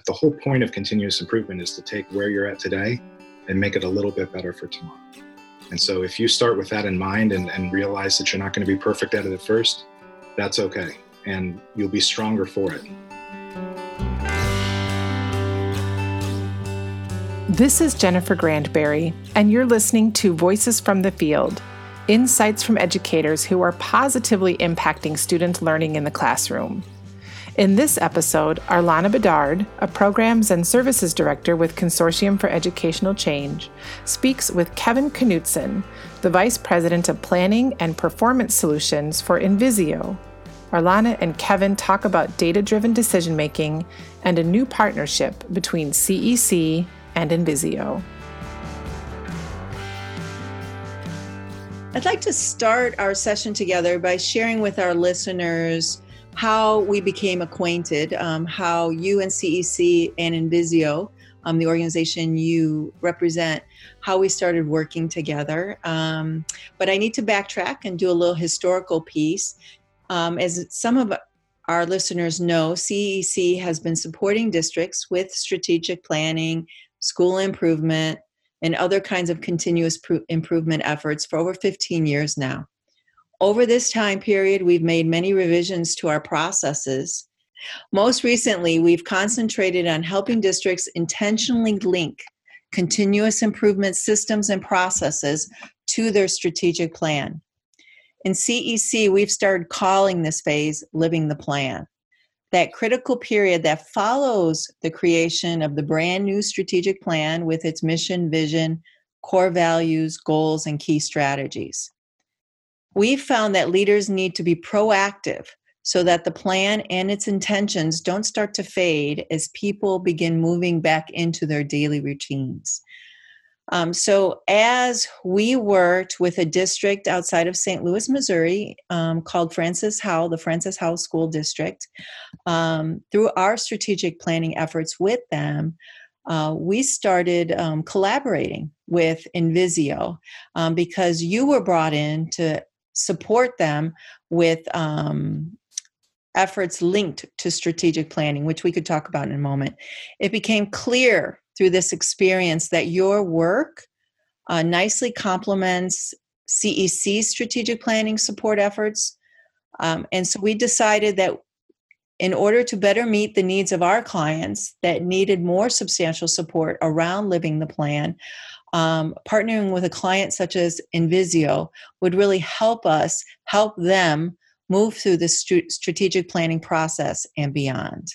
the whole point of continuous improvement is to take where you're at today and make it a little bit better for tomorrow. And so if you start with that in mind and realize that you're not going to be perfect at it at first, that's okay. And you'll be stronger for it. This is Jennifer Grandberry, and you're listening to Voices from the Field, insights from educators who are positively impacting student learning in the classroom. In this episode, Arlana Bedard, a Programs and Services Director with Consortium for Educational Change, speaks with Kevin Knutson, the Vice President of Planning and Performance Solutions for Invisio. Arlana and Kevin talk about data-driven decision-making and a new partnership between CEC and Invisio. I'd like to start our session together by sharing with our listeners how we became acquainted, how you and CEC and Invisio, the organization you represent, how we started working together. But I need to backtrack and do a little historical piece. As some of our listeners know, CEC has been supporting districts with strategic planning, school improvement, and other kinds of continuous improvement efforts for over 15 years now. Over this time period, we've made many revisions to our processes. Most recently, we've concentrated on helping districts intentionally link continuous improvement systems and processes to their strategic plan. In CEC, we've started calling this phase Living the Plan. That critical period that follows the creation of the brand new strategic plan with its mission, vision, core values, goals, and key strategies. We've found that leaders need to be proactive so that the plan and its intentions don't start to fade as people begin moving back into their daily routines. So as we worked with a district outside of St. Louis, Missouri, called Francis Howell, the Francis Howell School District, through our strategic planning efforts with them, we started collaborating with Invisio because you were brought in to support them with efforts linked to strategic planning, which we could talk about in a moment. It became clear through this experience that your work nicely complements CEC's strategic planning support efforts. And so we decided that in order to better meet the needs of our clients that needed more substantial support around living the plan, partnering with a client such as Invisio would really help us help them move through the strategic planning process and beyond.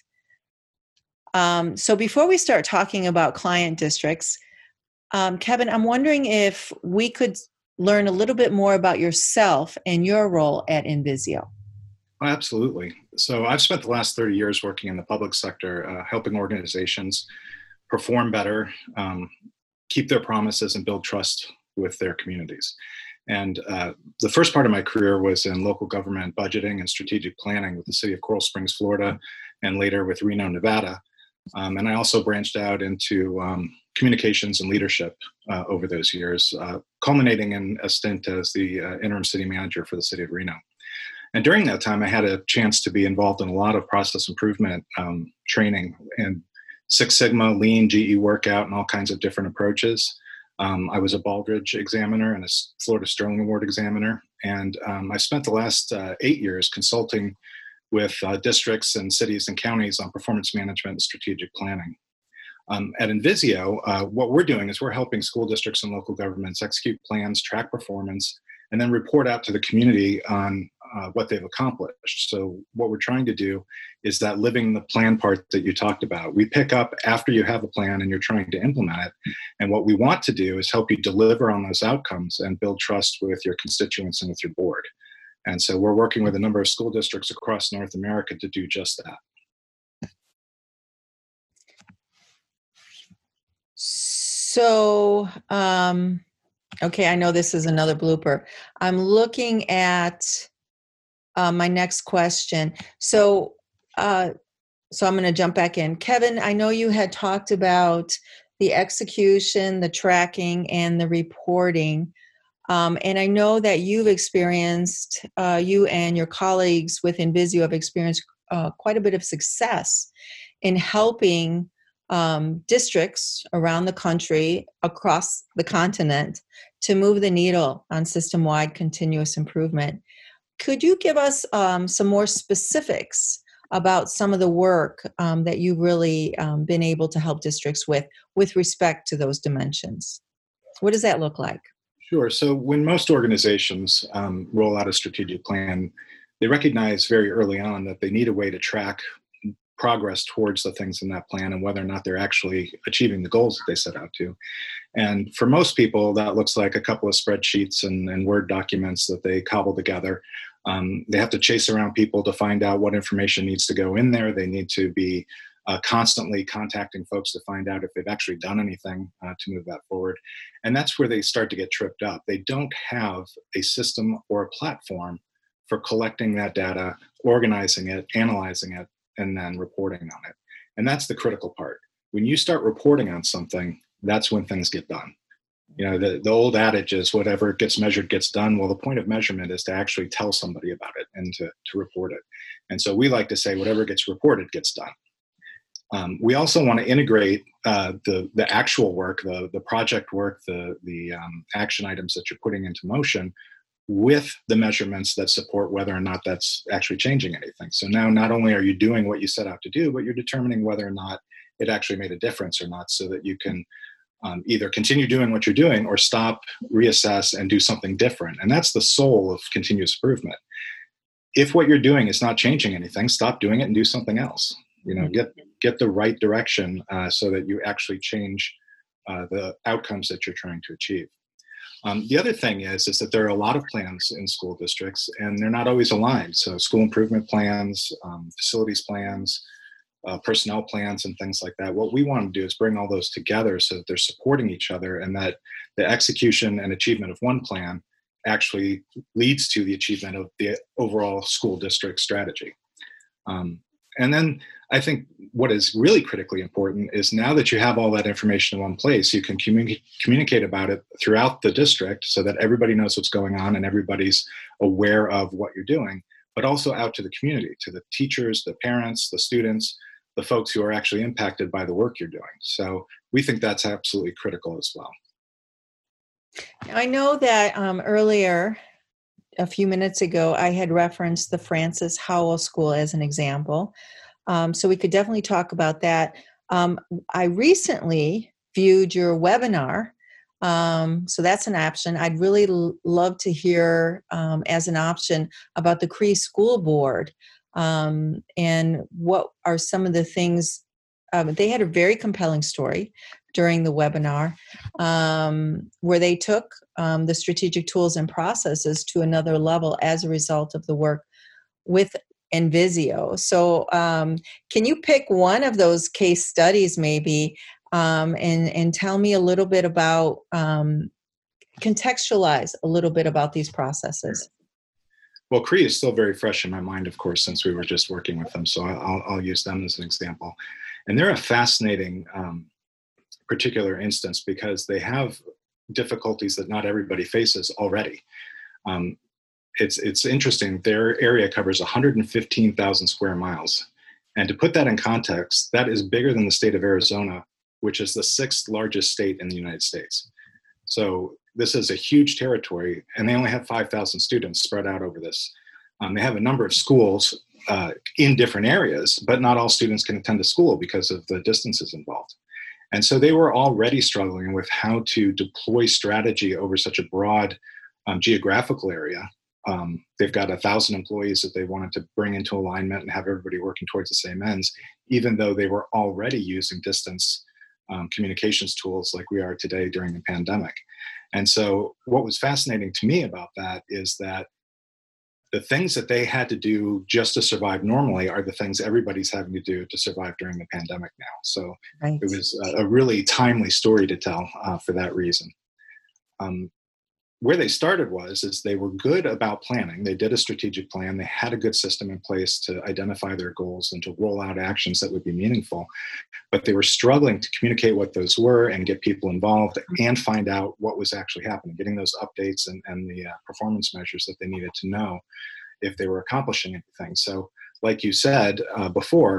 So before we start talking about client districts, Kevin, I'm wondering if we could learn a little bit more about yourself and your role at Invisio. Oh, absolutely. So I've spent the last 30 years working in the public sector, helping organizations perform better, keep their promises, and build trust with their communities. And the first part of my career was in local government budgeting and strategic planning with the city of Coral Springs, Florida, and later with Reno, Nevada. And I also branched out into communications and leadership over those years, culminating in a stint as the interim city manager for the city of Reno. And during that time, I had a chance to be involved in a lot of process improvement training and Six Sigma, Lean, GE workout, and all kinds of different approaches. I was a Baldrige examiner and a Florida Sterling Award examiner. And I spent the last 8 years consulting with districts and cities and counties on performance management and strategic planning. At Invisio, what we're doing is we're helping school districts and local governments execute plans, track performance, and then report out to the community on what they've accomplished. So what we're trying to do is that living the plan part that you talked about. We pick up after you have a plan and you're trying to implement it. And what we want to do is help you deliver on those outcomes and build trust with your constituents and with your board. And so we're working with a number of school districts across North America to do just that. So, okay, I know this is another blooper. I'm looking at my next question. So I'm going to jump back in. Kevin, I know you had talked about the execution, the tracking, and the reporting. And I know that you've experienced, you and your colleagues with Invisio have experienced quite a bit of success in helping districts around the country, across the continent, to move the needle on system-wide continuous improvement. Could you give us some more specifics about some of the work that you've really been able to help districts with respect to those dimensions? What does that look like? Sure. So when most organizations roll out a strategic plan, they recognize very early on that they need a way to track progress towards the things in that plan and whether or not they're actually achieving the goals that they set out to. And for most people, that looks like a couple of spreadsheets and Word documents that they cobble together. They have to chase around people to find out what information needs to go in there. They need to be constantly contacting folks to find out if they've actually done anything to move that forward. And that's where they start to get tripped up. They don't have a system or a platform for collecting that data, organizing it, analyzing it, and then reporting on it. And that's the critical part. When you start reporting on something, that's when things get done. You know, the old adage is whatever gets measured gets done. Well, the point of measurement is to actually tell somebody about it and to report it. And so we like to say whatever gets reported gets done. We also want to integrate the actual work, the project work, the action items that you're putting into motion with the measurements that support whether or not that's actually changing anything. So now not only are you doing what you set out to do, but you're determining whether or not it actually made a difference or not, so that you can either continue doing what you're doing or stop, reassess, and do something different. And that's the soul of continuous improvement. If what you're doing is not changing anything, stop doing it and do something else. You know, get the right direction so that you actually change the outcomes that you're trying to achieve. The other thing is that there are a lot of plans in school districts, and they're not always aligned. So school improvement plans, facilities plans, personnel plans, and things like that. What we want to do is bring all those together so that they're supporting each other, and that the execution and achievement of one plan actually leads to the achievement of the overall school district strategy. And then I think what is really critically important is now that you have all that information in one place, you can communicate about it throughout the district so that everybody knows what's going on and everybody's aware of what you're doing, but also out to the community, to the teachers, the parents, the students, the folks who are actually impacted by the work you're doing. So we think that's absolutely critical as well. I know that earlier, a few minutes ago, I had referenced the Francis Howell School as an example. So we could definitely talk about that. I recently viewed your webinar. So that's an option. I'd really love to hear as an option about the Cree School Board and what are some of the things. They had a very compelling story during the webinar where they took the strategic tools and processes to another level as a result of the work with Envisio. So can you pick one of those case studies maybe and tell me a little bit about, contextualize a little bit about these processes? Well, Cree is still very fresh in my mind, of course, since we were just working with them. So I'll use them as an example. And they're a fascinating particular instance because they have difficulties that not everybody faces already. It's interesting. Their area covers 115,000 square miles. And to put that in context, that is bigger than the state of Arizona, which is the 6th largest state in the United States. So this is a huge territory, and they only have 5,000 students spread out over this. They have a number of schools in different areas, but not all students can attend a school because of the distances involved. And so they were already struggling with how to deploy strategy over such a broad geographical area. They've got 1,000 employees that they wanted to bring into alignment and have everybody working towards the same ends, even though they were already using distance communications tools like we are today during the pandemic. And so what was fascinating to me about that is that the things that they had to do just to survive normally are the things everybody's having to do to survive during the pandemic now. So right. It was a really timely story to tell for that reason. Where they started is they were good about planning. They did a strategic plan. They had a good system in place to identify their goals and to roll out actions that would be meaningful. But they were struggling to communicate what those were and get people involved and find out what was actually happening, getting those updates and the performance measures that they needed to know if they were accomplishing anything. So like you said before,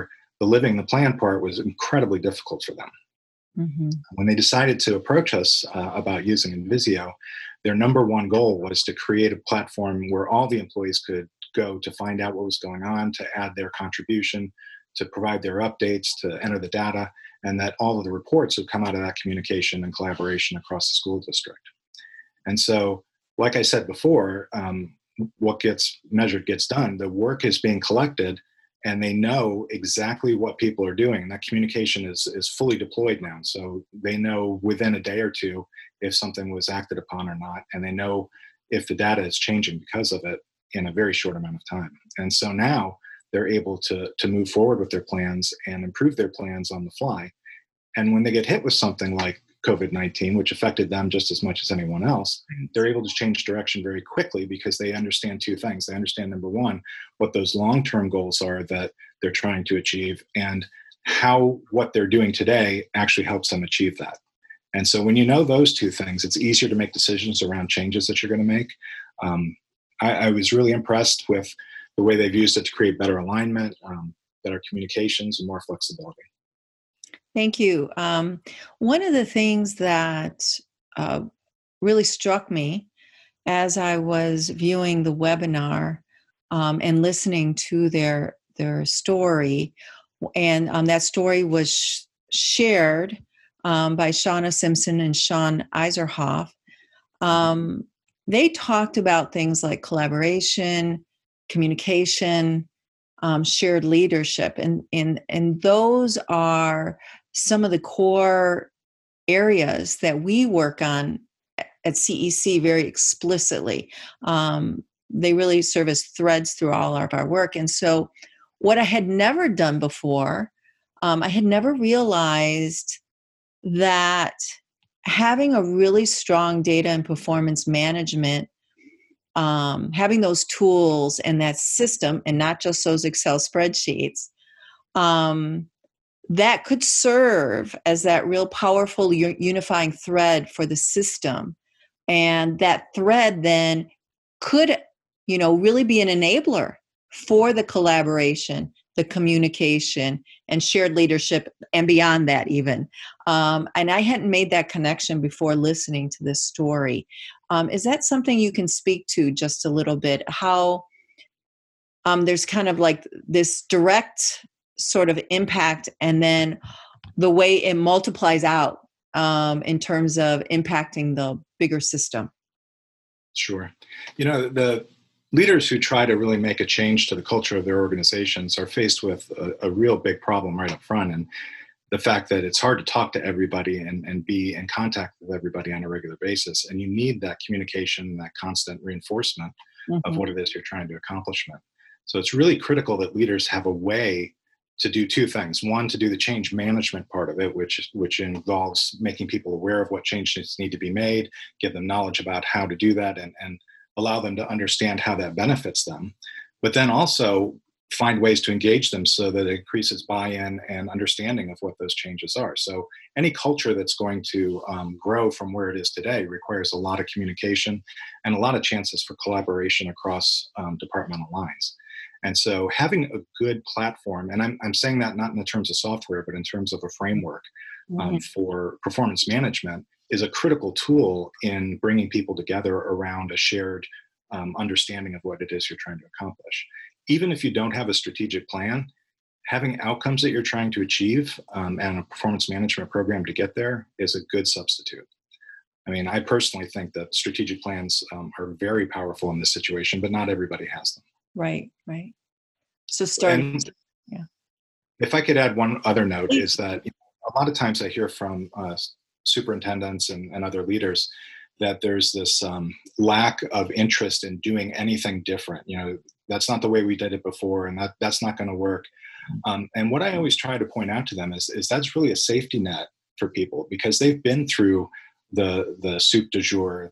the living the plan part was incredibly difficult for them. Mm-hmm. When they decided to approach us about using Invisio, their number one goal was to create a platform where all the employees could go to find out what was going on, to add their contribution, to provide their updates, to enter the data, and that all of the reports would come out of that communication and collaboration across the school district. And so, like I said before, what gets measured gets done. The work is being collected, and they know exactly what people are doing. That communication is fully deployed now. So they know within a day or two if something was acted upon or not, and they know if the data is changing because of it in a very short amount of time. And so now they're able to move forward with their plans and improve their plans on the fly. And when they get hit with something like COVID-19, which affected them just as much as anyone else, they're able to change direction very quickly because they understand two things. They understand, number one, what those long-term goals are that they're trying to achieve, and how what they're doing today actually helps them achieve that. And so when you know those two things, it's easier to make decisions around changes that you're going to make. I was really impressed with the way they've used it to create better alignment, better communications, and more flexibility. Thank you. One of the things that really struck me as I was viewing the webinar and listening to their story, and that story was shared by Shauna Simpson and Sean Iserhoff. They talked about things like collaboration, communication, shared leadership, and those are some of the core areas that we work on at CEC very explicitly. They really serve as threads through all of our work. And so what I had never done before, I had never realized that having a really strong data and performance management, having those tools and that system, and not just those Excel spreadsheets, that could serve as that real powerful unifying thread for the system. And that thread then could, really be an enabler for the collaboration, the communication, and shared leadership, and beyond that even. And I hadn't made that connection before listening to this story. Is that something you can speak to just a little bit? How there's kind of like this direct sort of impact, and then the way it multiplies out in terms of impacting the bigger system. Sure. The leaders who try to really make a change to the culture of their organizations are faced with a real big problem right up front. And the fact that it's hard to talk to everybody and be in contact with everybody on a regular basis. And you need that communication, that constant reinforcement of what it is you're trying to accomplish. So it's really critical that leaders have a way to do two things. One, to do the change management part of it, which involves making people aware of what changes need to be made, give them knowledge about how to do that, and allow them to understand how that benefits them. But then also find ways to engage them so that it increases buy-in and understanding of what those changes are. So any culture that's going to grow from where it is today requires a lot of communication and a lot of chances for collaboration across departmental lines. And so having a good platform, and I'm saying that not in the terms of software, but in terms of a framework for performance management, is a critical tool in bringing people together around a shared understanding of what it is you're trying to accomplish. Even if you don't have a strategic plan, having outcomes that you're trying to achieve and a performance management program to get there is a good substitute. I mean, I personally think that strategic plans are very powerful in this situation, but not everybody has them. Right. So starting. Yeah. If I could add one other note, is that a lot of times I hear from superintendents and other leaders that there's this lack of interest in doing anything different. That's not the way we did it before, and that's not going to work. And what I always try to point out to them is that's really a safety net for people, because they've been through the soup du jour,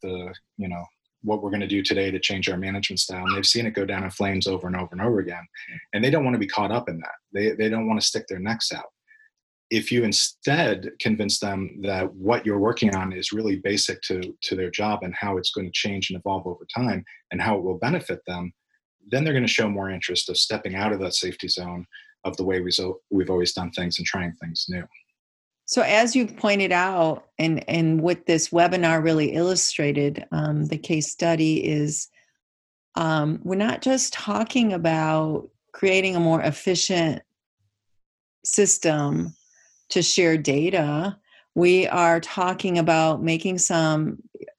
what we're going to do today to change our management style. And they've seen it go down in flames over and over and over again. And they don't want to be caught up in that. They don't want to stick their necks out. If you instead convince them that what you're working on is really basic to their job and how it's going to change and evolve over time and how it will benefit them, then they're going to show more interest of stepping out of that safety zone, of the way we've always done things and trying things new. So as you pointed out, and what this webinar really illustrated, the case study is we're not just talking about creating a more efficient system to share data. We are talking about making some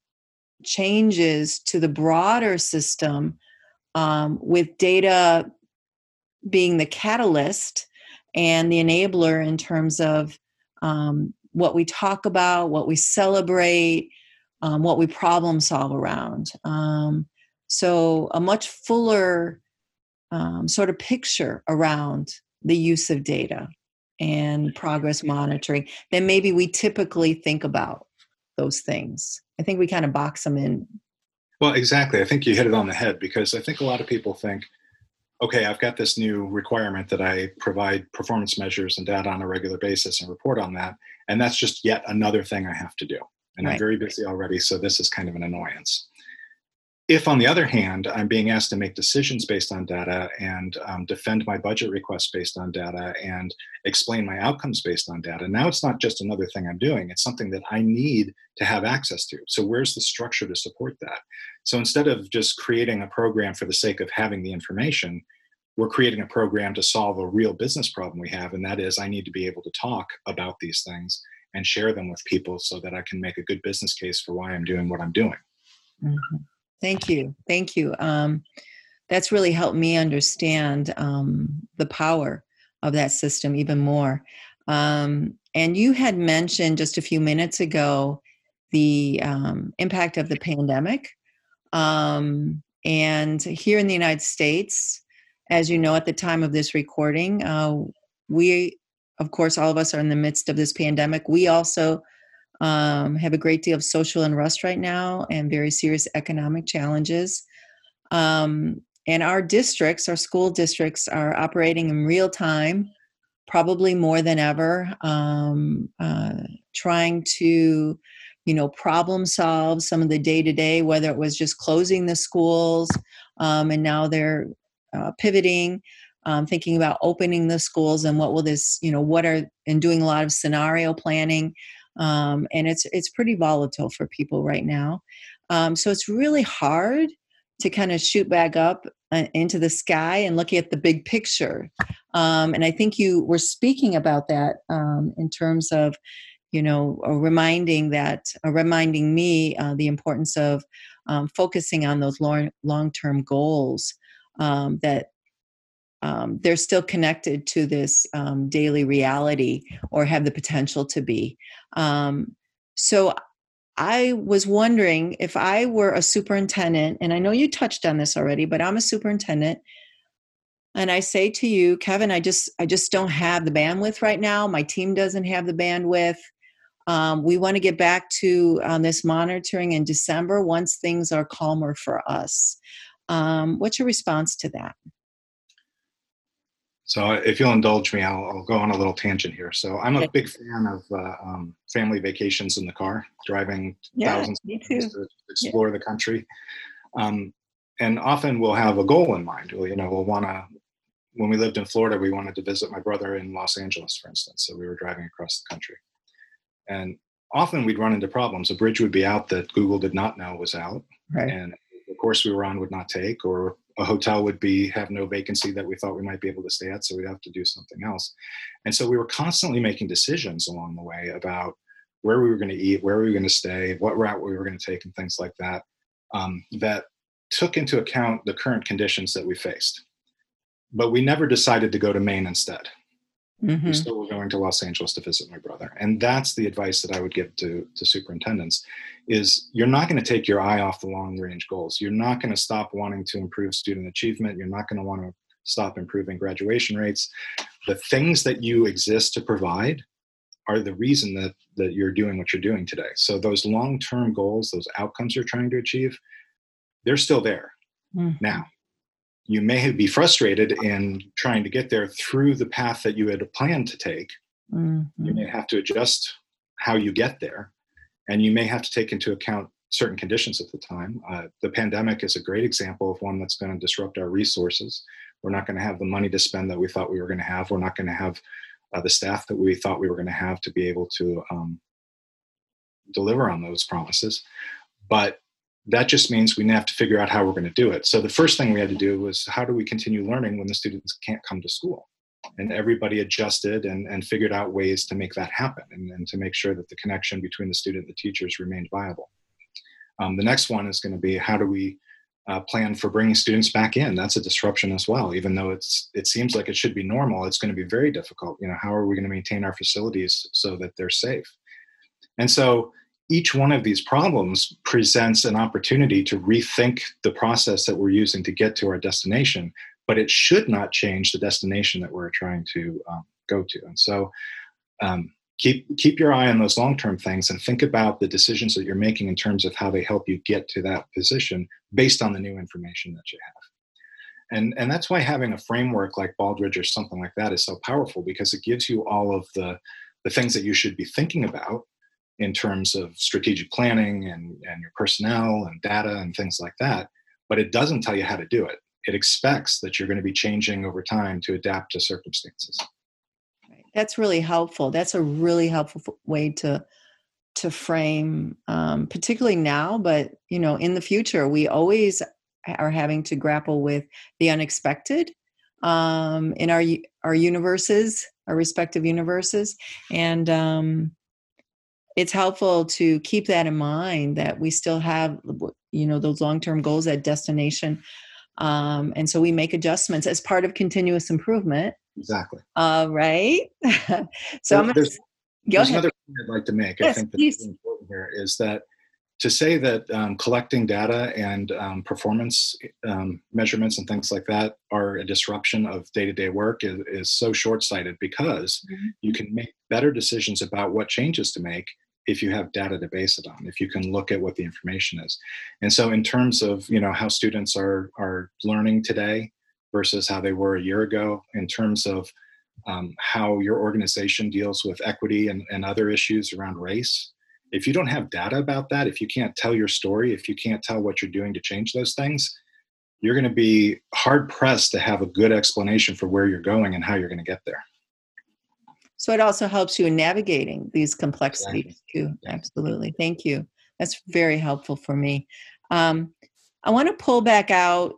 changes to the broader system, with data being the catalyst and the enabler in terms of what we talk about, what we celebrate, what we problem solve around. So a much fuller sort of picture around the use of data and progress monitoring than maybe we typically think about those things. I think we kind of box them in. Well, exactly. I think you hit it on the head, because I think a lot of people think, okay, I've got this new requirement that I provide performance measures and data on a regular basis and report on that. And that's just yet another thing I have to do. And Right. I'm very busy already, so this is kind of an annoyance. If, on the other hand, I'm being asked to make decisions based on data and defend my budget requests based on data and explain my outcomes based on data, now it's not just another thing I'm doing. It's something that I need to have access to. So where's the structure to support that? So instead of just creating a program for the sake of having the information, we're creating a program to solve a real business problem we have, and that is I need to be able to talk about these things and share them with people so that I can make a good business case for why I'm doing what I'm doing. Mm-hmm. Thank you. Thank you. That's really helped me understand the power of that system even more. And you had mentioned just a few minutes ago the impact of the pandemic. And here in the United States, as you know, at the time of this recording, we, of course, all of us are in the midst of this pandemic. We also have a great deal of social unrest right now and very serious economic challenges. And our districts, our school districts, are operating in real time, probably more than ever, trying to, problem solve some of the day-to-day, whether it was just closing the schools, and now they're pivoting, thinking about opening the schools and what will this, and doing a lot of scenario planning. And it's pretty volatile for people right now. So it's really hard to kind of shoot back up into the sky and look at the big picture. And I think you were speaking about that in terms of, reminding me the importance of focusing on those long-term goals that they're still connected to this daily reality, or have the potential to be. So I was wondering, if I were a superintendent, and I know you touched on this already, but I'm a superintendent, and I say to you, Kevin, I just don't have the bandwidth right now. My team doesn't have the bandwidth. We want to get back to this monitoring in December once things are calmer for us. What's your response to that? So if you'll indulge me, I'll go on a little tangent here. So I'm a big fan of family vacations in the car, driving thousands of miles to explore the country. And often we'll have a goal in mind. We'll want to, when we lived in Florida, we wanted to visit my brother in Los Angeles, for instance. So we were driving across the country. And often we'd run into problems. A bridge would be out that Google did not know was out. Right. And the course we were on would not take, or a hotel would have no vacancy that we thought we might be able to stay at, so we'd have to do something else. And so we were constantly making decisions along the way about where we were going to eat, where we were going to stay, what route we were going to take, and things like that, that took into account the current conditions that we faced. But we never decided to go to Maine instead. Mm-hmm. We still were going to Los Angeles to visit my brother. And that's the advice that I would give to superintendents, is you're not going to take your eye off the long range goals. You're not going to stop wanting to improve student achievement. You're not going to want to stop improving graduation rates. The things that you exist to provide are the reason that you're doing what you're doing today. So those long-term goals, those outcomes you're trying to achieve, they're still there. Mm-hmm. Now, you may be frustrated in trying to get there through the path that you had planned to take. Mm-hmm. You may have to adjust how you get there, and you may have to take into account certain conditions at the time. The pandemic is a great example of one that's going to disrupt our resources. We're not going to have the money to spend that we thought we were going to have. We're not going to have the staff that we thought we were going to have to be able to deliver on those promises. But that just means we have to figure out how we're going to do it. So the first thing we had to do was, how do we continue learning when the students can't come to school? And everybody adjusted and figured out ways to make that happen, and to make sure that the connection between the student and the teachers remained viable. The next one is going to be, how do we plan for bringing students back in? That's a disruption as well. Even though it seems like it should be normal, it's going to be very difficult. How are we going to maintain our facilities so that they're safe? And so each one of these problems presents an opportunity to rethink the process that we're using to get to our destination, but it should not change the destination that we're trying to go to. And so keep your eye on those long-term things, and think about the decisions that you're making in terms of how they help you get to that position based on the new information that you have. And that's why having a framework like Baldrige or something like that is so powerful, because it gives you all of the things that you should be thinking about in terms of strategic planning and your personnel and data and things like that. But it doesn't tell you how to do it. It expects that you're going to be changing over time to adapt to circumstances. That's really helpful. That's a really helpful way to frame, particularly now, but in the future, we always are having to grapple with the unexpected in our universes, our respective universes, and it's helpful to keep that in mind, that we still have those long-term goals at destination, and so we make adjustments as part of continuous improvement. Exactly. Right. So there's another point I'd like to make. Yes, I think that's really important here is that to say that collecting data and performance measurements and things like that are a disruption of day-to-day work is so short-sighted, because you can make better decisions about what changes to make if you have data to base it on, if you can look at what the information is. And so in terms of how students are learning today versus how they were a year ago, in terms of how your organization deals with equity and other issues around race. If you don't have data about that, if you can't tell your story, if you can't tell what you're doing to change those things, you're going to be hard pressed to have a good explanation for where you're going and how you're going to get there. So it also helps you in navigating these complexities too. Yeah. Absolutely. Thank you. That's very helpful for me. I want to pull back out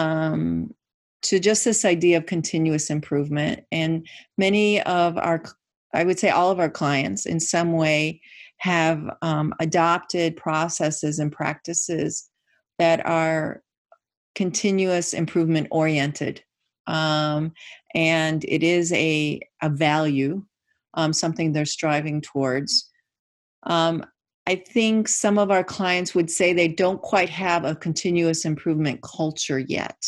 to just this idea of continuous improvement. And many of I would say all of our clients in some way have adopted processes and practices that are continuous improvement oriented. And it is a value, something they're striving towards. I think some of our clients would say they don't quite have a continuous improvement culture yet.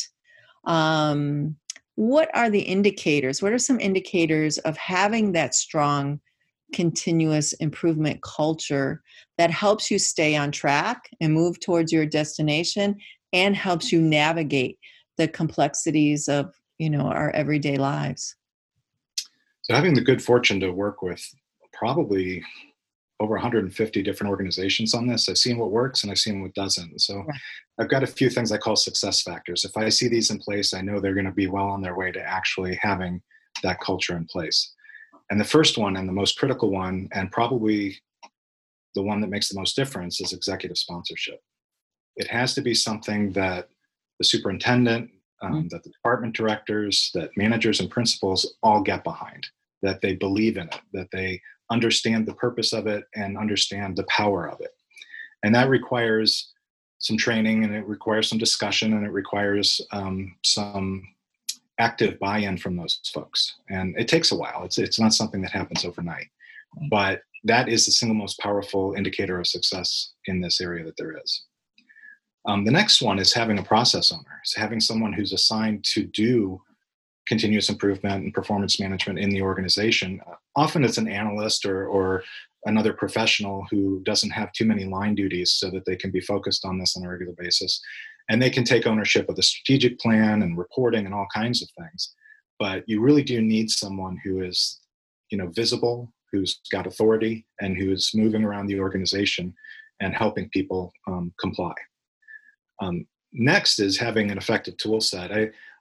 What are the indicators? What are some indicators of having that strong continuous improvement culture that helps you stay on track and move towards your destination, and helps you navigate the complexities of our everyday lives? So having the good fortune to work with probably over 150 different organizations on this, I've seen what works and I've seen what doesn't. So I've got a few things I call success factors. If I see these in place, I know they're going to be well on their way to actually having that culture in place. And the first one, and the most critical one, and probably the one that makes the most difference, is executive sponsorship. It has to be something that the superintendent, that the department directors, that managers and principals all get behind, that they believe in it, that they understand the purpose of it and understand the power of it. And that requires some training, and it requires some discussion, and it requires some active buy-in from those folks. And it takes a while. It's not something that happens overnight. But that is the single most powerful indicator of success in this area that there is. The next one is having a process owner. It's having someone who's assigned to do continuous improvement and performance management in the organization. Often it's an analyst or another professional who doesn't have too many line duties, so that they can be focused on this on a regular basis. And they can take ownership of the strategic plan and reporting and all kinds of things. But you really do need someone who is, visible, who's got authority, and who's moving around the organization and helping people comply. Next is having an effective tool set.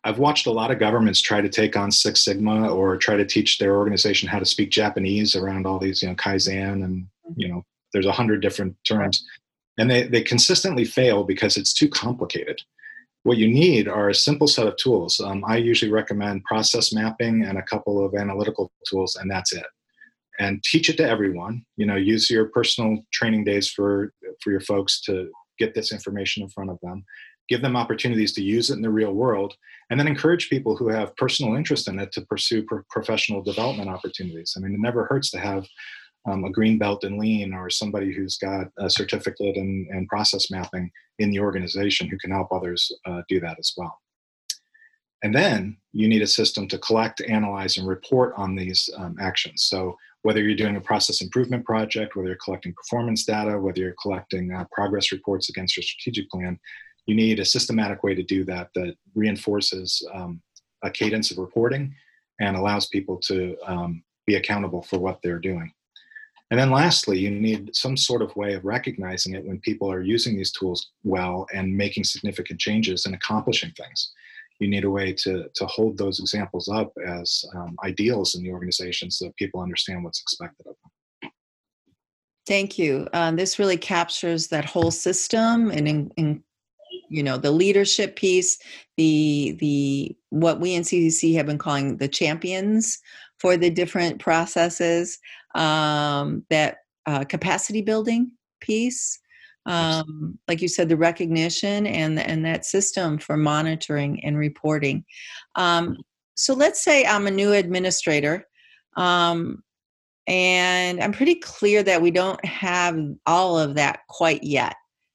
I've watched a lot of governments try to take on Six Sigma or try to teach their organization how to speak Japanese around all these, Kaizen and, there's 100 different terms. And they consistently fail because it's too complicated. What you need are a simple set of tools. I usually recommend process mapping and a couple of analytical tools, and that's it. And teach it to everyone. Use your personal training days for your folks to get this information in front of them. Give them opportunities to use it in the real world, and then encourage people who have personal interest in it to pursue professional development opportunities. I mean, it never hurts to have a green belt in lean or somebody who's got a certificate in process mapping in the organization who can help others do that as well. And then you need a system to collect, analyze, and report on these actions. So whether you're doing a process improvement project, whether you're collecting performance data, whether you're collecting progress reports against your strategic plan, you need a systematic way to do that reinforces a cadence of reporting and allows people to be accountable for what they're doing. And then lastly, you need some sort of way of recognizing it when people are using these tools well and making significant changes and accomplishing things. You need a way to hold those examples up as ideals in the organization so that people understand what's expected of them. Thank you. This really captures that whole system and the leadership piece, the what we in CCC have been calling the champions for the different processes, that capacity building piece, like you said, the recognition and that system for monitoring and reporting. So let's say I'm a new administrator, and I'm pretty clear that we don't have all of that quite yet.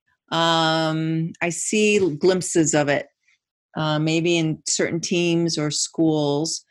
I see glimpses of it, maybe in certain teams or schools.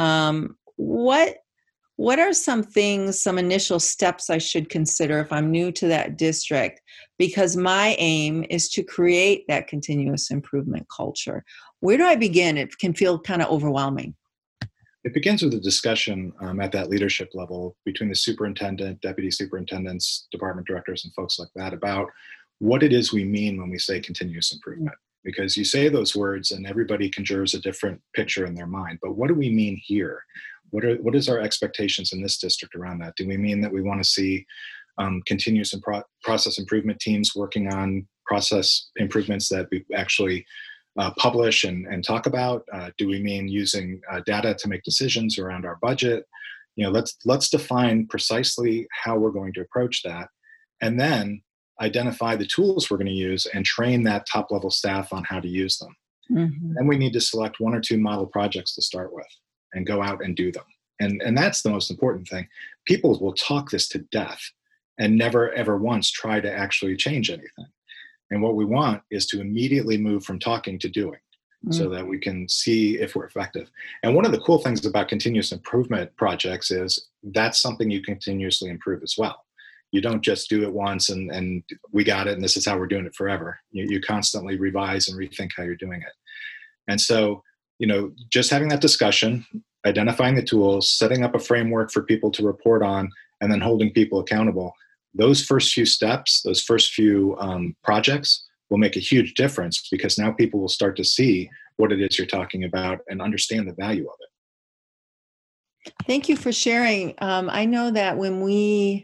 What are some things, some initial steps I should consider if I'm new to that district? Because my aim is to create that continuous improvement culture. Where do I begin? It can feel kind of overwhelming. It begins with a discussion at that leadership level between the superintendent, deputy superintendents, department directors, and folks like that about what it is we mean when we say continuous improvement. Because you say those words and everybody conjures a different picture in their mind. But what do we mean here? What is our expectations in this district around that? Do we mean that we want to see continuous and process improvement teams working on process improvements that we actually publish and talk about? Do we mean using data to make decisions around our budget? Let's define precisely how we're going to approach that, and then identify the tools we're going to use and train that top level staff on how to use them. Mm-hmm. Then we need to select one or two model projects to start with and go out and do them. And that's the most important thing. People will talk this to death and never ever once try to actually change anything. And what we want is to immediately move from talking to doing, so that we can see if we're effective. And one of the cool things about continuous improvement projects is that's something you continuously improve as well. You don't just do it once and we got it and this is how we're doing it forever. You constantly revise and rethink how you're doing it. And so, just having that discussion, identifying the tools, setting up a framework for people to report on, and then holding people accountable, those first few steps, those first few projects will make a huge difference, because now people will start to see what it is you're talking about and understand the value of it. Thank you for sharing. I know that when we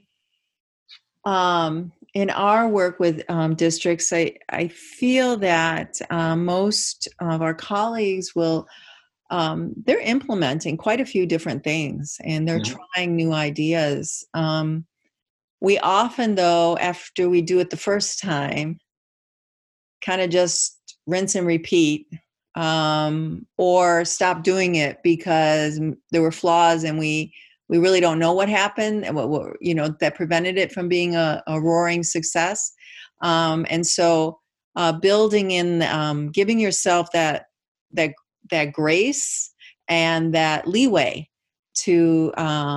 in our work with districts, I feel that most of our colleagues they're implementing quite a few different things, and they're trying new ideas. We often, though, after we do it the first time, kind of just rinse and repeat, or stop doing it because there were flaws and we really don't know what happened and what that prevented it from being a roaring success. And so building in, giving yourself that grace and that leeway to,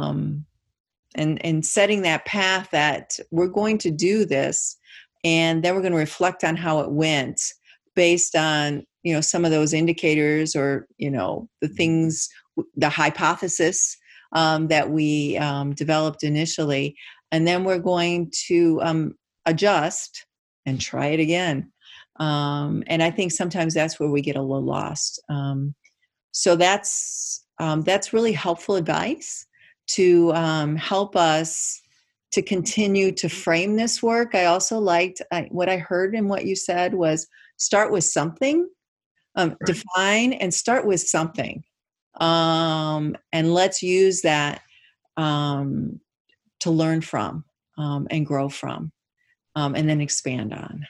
and setting that path that we're going to do this, and then we're going to reflect on how it went based on, some of those indicators or, the things, the hypothesis that we developed initially. And then we're going to adjust and try it again. And I think sometimes that's where we get a little lost. So that's really helpful advice to help us to continue to frame this work. I also liked what I heard in what you said was start with something, Right. define and start with something. And let's use that to learn from and grow from, and then expand on.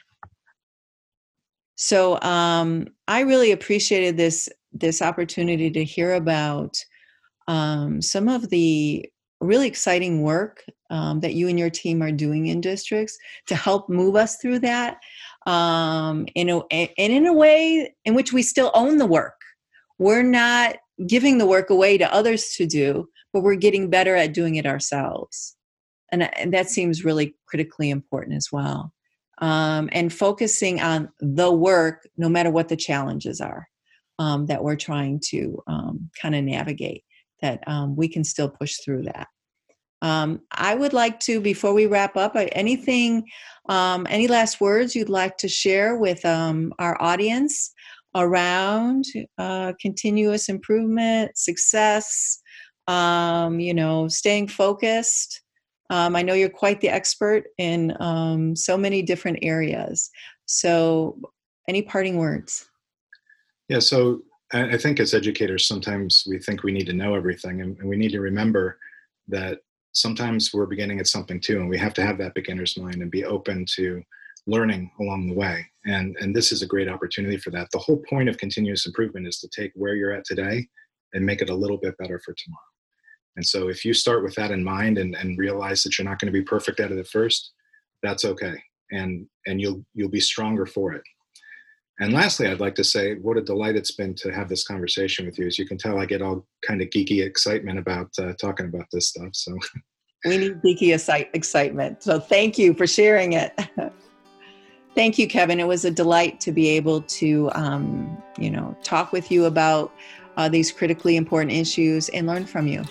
So I really appreciated this opportunity to hear about some of the really exciting work that you and your team are doing in districts to help move us through that in a way in which we still own the work. We're not giving the work away to others to do, but we're getting better at doing it ourselves. And that seems really critically important as well. And focusing on the work, no matter what the challenges are that we're trying to kind of navigate, that we can still push through that. I would like to, before we wrap up, any last words you'd like to share with our audience around continuous improvement, success, staying focused? I know you're quite the expert in so many different areas. So any parting words? Yeah, so I think as educators, sometimes we think we need to know everything, and we need to remember that sometimes we're beginning at something too, and we have to have that beginner's mind and be open to learning along the way. And this is a great opportunity for that. The whole point of continuous improvement is to take where you're at today and make it a little bit better for tomorrow. And so if you start with that in mind and realize that you're not going to be perfect at it at first, that's okay. And you'll be stronger for it. And lastly, I'd like to say what a delight it's been to have this conversation with you. As you can tell, I get all kind of geeky excitement about talking about this stuff. So we need geeky excitement. So thank you for sharing it. Thank you, Kevin. It was a delight to be able to, talk with you about these critically important issues and learn from you.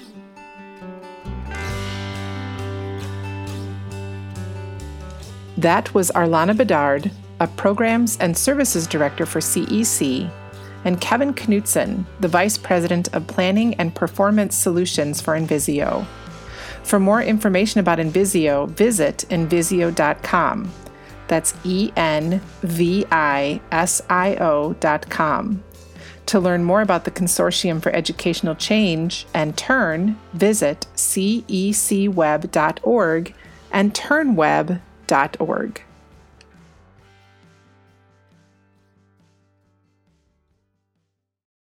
That was Arlana Bedard, a Programs and Services Director for CEC, and Kevin Knutson, the Vice President of Planning and Performance Solutions for Invisio. For more information about Invisio, visit invisio.com. That's ENVISIO.com. To learn more about the Consortium for Educational Change and TURN, visit cecweb.org and turnweb.org.